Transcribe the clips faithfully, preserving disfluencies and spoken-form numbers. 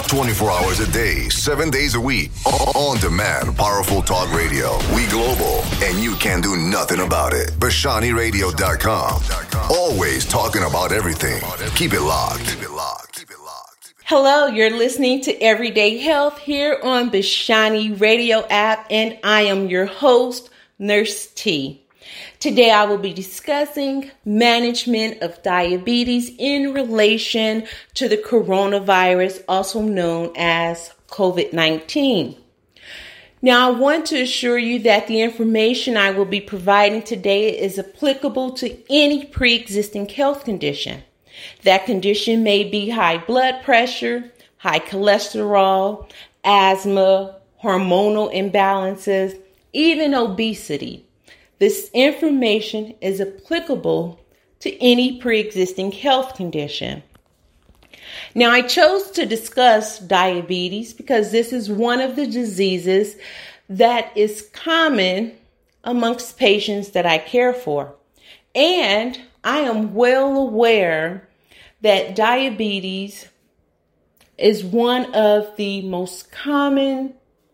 twenty-four hours a day, seven days a week. On demand, powerful talk radio. We global, and you can do nothing about it. Bashani Radio dot com. Always talking about everything. Keep it locked. Keep it locked. Keep it locked. Hello, you're listening to Everyday Health here on Bashani Radio app, and I am your host, Nurse T. Today I will be discussing management of diabetes in relation to the coronavirus, also known as COVID nineteen. Now, I want to assure you that the information I will be providing today is applicable to any pre-existing health condition. That condition may be high blood pressure, high cholesterol, asthma, hormonal imbalances, even obesity. This information is applicable to any pre-existing health condition. Now, I chose to discuss diabetes because this is one of the diseases that is common amongst patients that I care for. And I am well aware that diabetes is one of the most common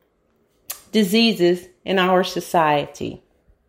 diseases in our society.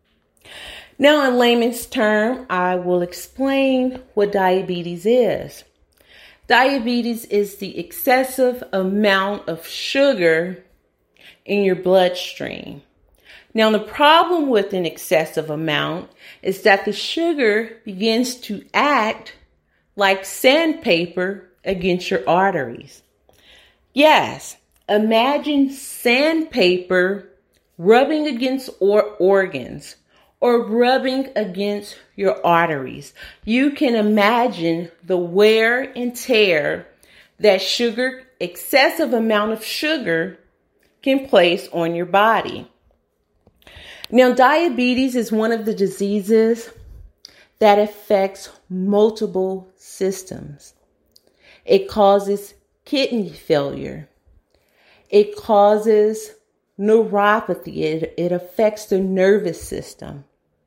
Now, in layman's term, I will explain what diabetes is. Diabetes is the excessive amount of sugar in your bloodstream. Now, the problem with an excessive amount is that the sugar begins to act like sandpaper against your arteries. Yes, imagine sandpaper rubbing against or organs. Or rubbing against your arteries. You can imagine the wear and tear that sugar, excessive amount of sugar, can place on your body. Now, diabetes is one of the diseases that affects multiple systems. It causes kidney failure. It causes neuropathy. It, it affects the nervous system.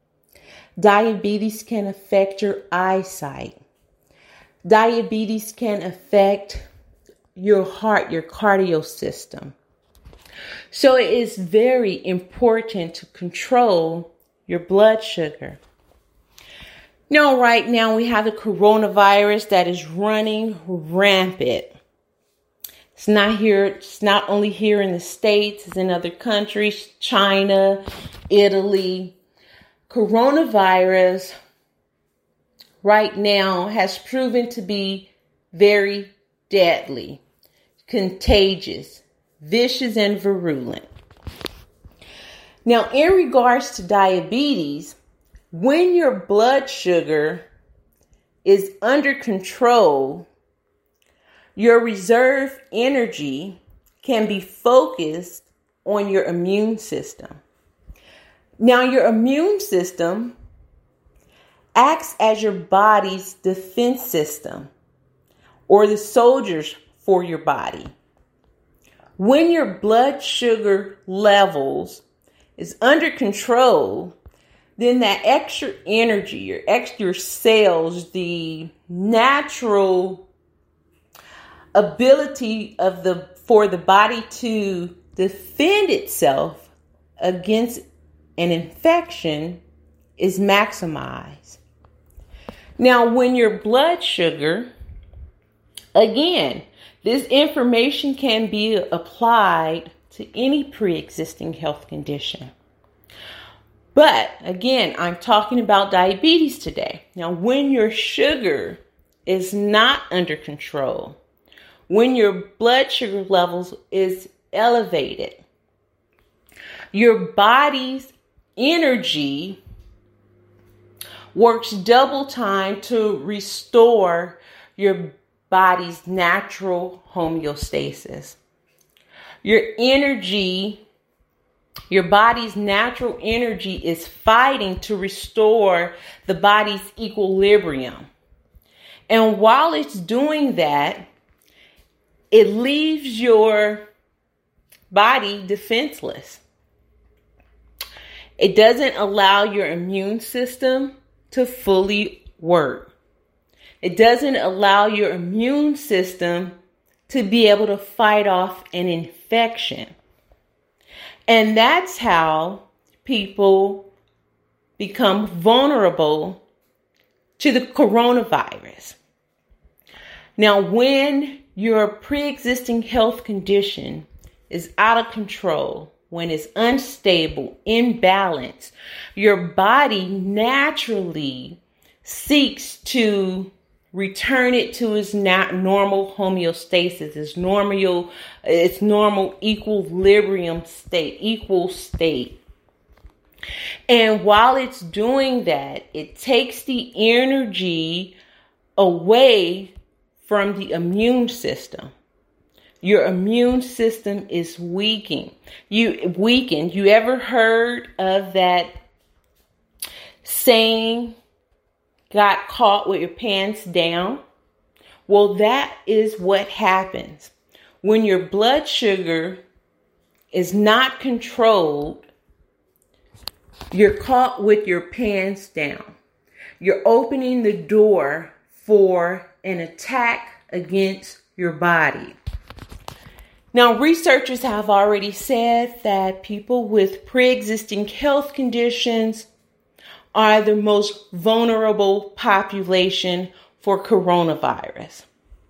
Diabetes can affect your eyesight. Diabetes can affect your heart, your cardio system. So it is very important to control your blood sugar. Now, right now we have the coronavirus that is running rampant. It's not here, it's not only here in the States, it's in other countries, China, Italy. Coronavirus right now has proven to be very deadly, contagious, vicious, and virulent. Now, in regards to diabetes, when your blood sugar is under control, your reserve energy can be focused on your immune system. Now, your immune system acts as your body's defense system or the soldiers for your body. When your blood sugar levels is under control, then that extra energy, your extra cells, the natural ability of the for the body to defend itself against an infection is maximized. Now, when your blood sugar, again, this information can be applied to any pre-existing health condition. But again, I'm talking about diabetes today. Now, when your sugar is not under control, when your blood sugar levels is elevated, your body's energy works double time to restore your body's natural homeostasis. Your energy, your body's natural energy is fighting to restore the body's equilibrium. And while it's doing that, it leaves your body defenseless. It doesn't allow your immune system to fully work. It doesn't allow your immune system to be able to fight off an infection. And that's how people become vulnerable to the coronavirus. Now, when your pre-existing health condition is out of control, when it's unstable, imbalanced, your body naturally seeks to return it to its not normal homeostasis, its normal, its normal equilibrium state, equal state. And while it's doing that, it takes the energy away from the immune system. Your immune system is weakening. You weakened. You ever heard of that saying, got caught with your pants down? Well, that is what happens when your blood sugar is not controlled. You're caught with your pants down. You're opening the door for an attack against your body. Now, researchers have already said that people with pre-existing health conditions are the most vulnerable population for coronavirus.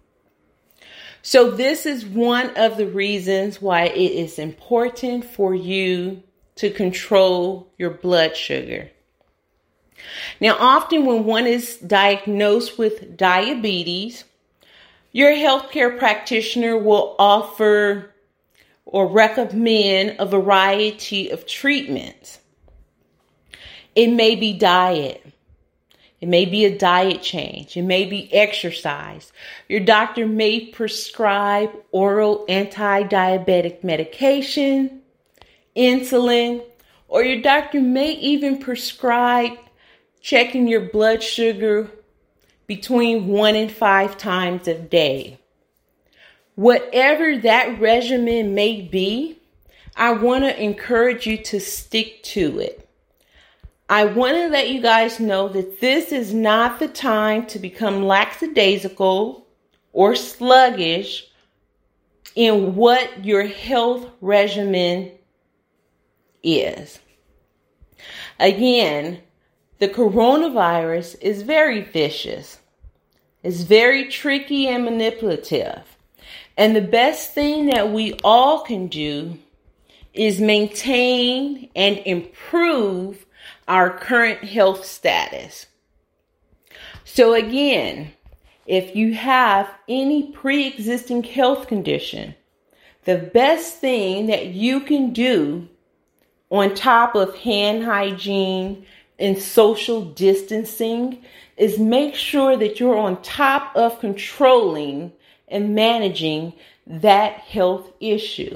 So this is one of the reasons why it is important for you to control your blood sugar. Now, often when one is diagnosed with diabetes, your healthcare practitioner will offer or recommend a variety of treatments. It may be diet. It may be a diet change. It may be exercise. Your doctor may prescribe oral anti-diabetic medication, insulin, or your doctor may even prescribe checking your blood sugar between one and five times a day. Whatever that regimen may be, I want to encourage you to stick to it. I want to let you guys know that this is not the time to become lackadaisical or sluggish in what your health regimen is. Again, the coronavirus is very vicious. It's very tricky and manipulative. And the best thing that we all can do is maintain and improve our current health status. So again, if you have any pre-existing health condition, the best thing that you can do on top of hand hygiene and social distancing is make sure that you're on top of controlling and managing that health issue.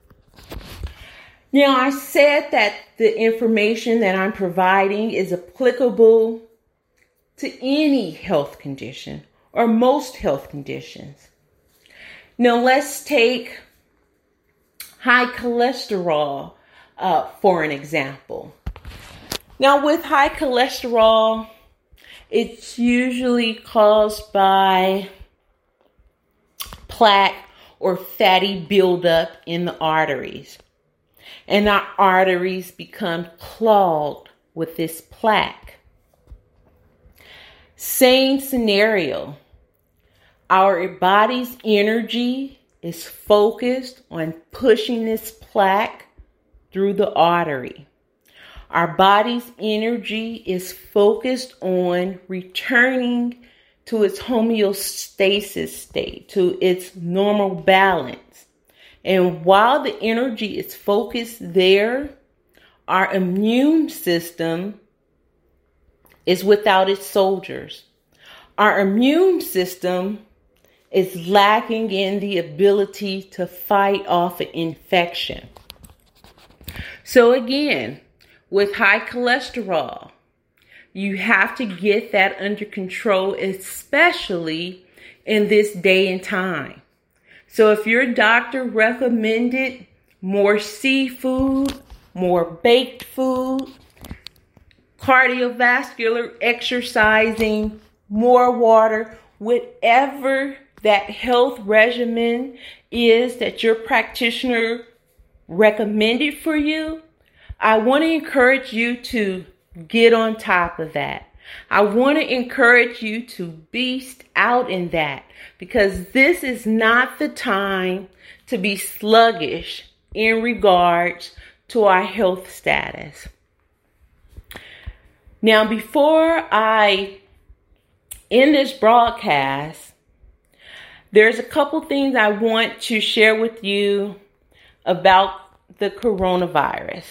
Now, I said that the information that I'm providing is applicable to any health condition or most health conditions. Now, let's take high cholesterol uh, for an example. Now, with high cholesterol, it's usually caused by plaque or fatty buildup in the arteries. And our arteries become clogged with this plaque. Same scenario. Our body's energy is focused on pushing this plaque through the artery. Our body's energy is focused on returning to its homeostasis state, to its normal balance. And while the energy is focused there, our immune system is without its soldiers. Our immune system is lacking in the ability to fight off an infection. So again, with high cholesterol, you have to get that under control, especially in this day and time. So if your doctor recommended more seafood, more baked food, cardiovascular exercising, more water, whatever that health regimen is that your practitioner recommended for you, I want to encourage you to get on top of that. I want to encourage you to beast out in that, because this is not the time to be sluggish in regards to our health status. Now, before I end this broadcast, there's a couple things I want to share with you about the coronavirus.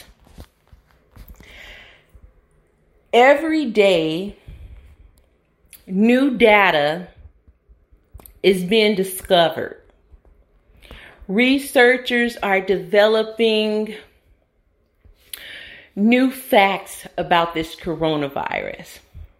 Every day, new data is being discovered. Researchers are developing new facts about this coronavirus.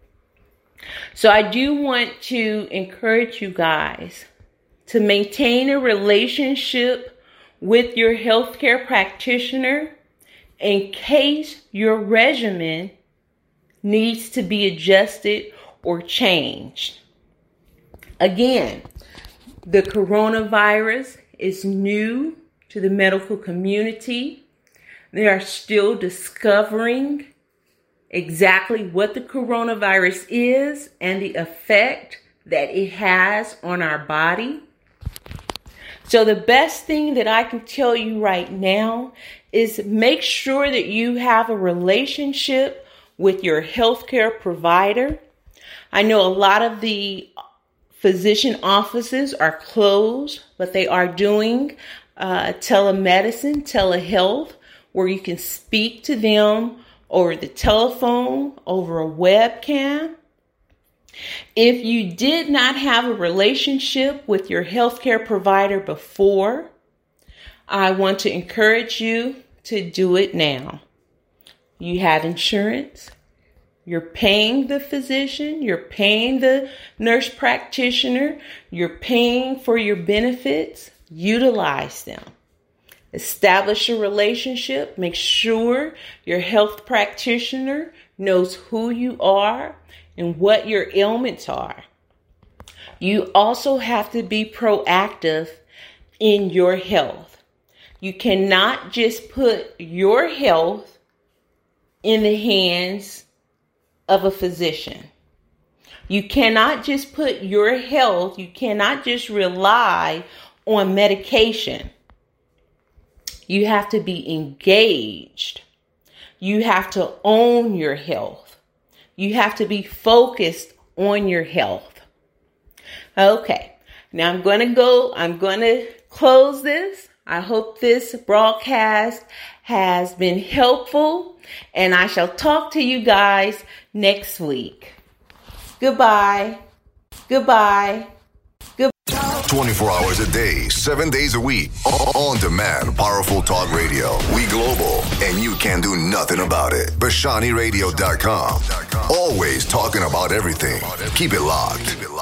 So I do want to encourage you guys to maintain a relationship with your healthcare practitioner in case your regimen needs to be adjusted or changed. Again, the coronavirus is new to the medical community. They are still discovering exactly what the coronavirus is and the effect that it has on our body. So the best thing that I can tell you right now is make sure that you have a relationship with your healthcare provider. I know a lot of the physician offices are closed, but they are doing uh, telemedicine, telehealth, where you can speak to them over the telephone, over a webcam. If you did not have a relationship with your healthcare provider before, I want to encourage you to do it now. You have insurance. You're paying the physician. You're paying the nurse practitioner. You're paying for your benefits. Utilize them. Establish a relationship. Make sure your health practitioner knows who you are and what your ailments are. You also have to be proactive in your health. You cannot just put your health in the hands of a physician. You cannot just put your health, you cannot just rely on medication. You have to be engaged. You have to own your health. You have to be focused on your health. Okay, now I'm going to go, I'm going to close this. I hope this broadcast has been helpful, and I shall talk to you guys next week. Goodbye. Goodbye. Goodbye. twenty-four hours a day, seven days a week. On demand, powerful talk radio. We global, and you can do nothing about it. Bashani Radio dot com. Always talking about everything. Keep it locked.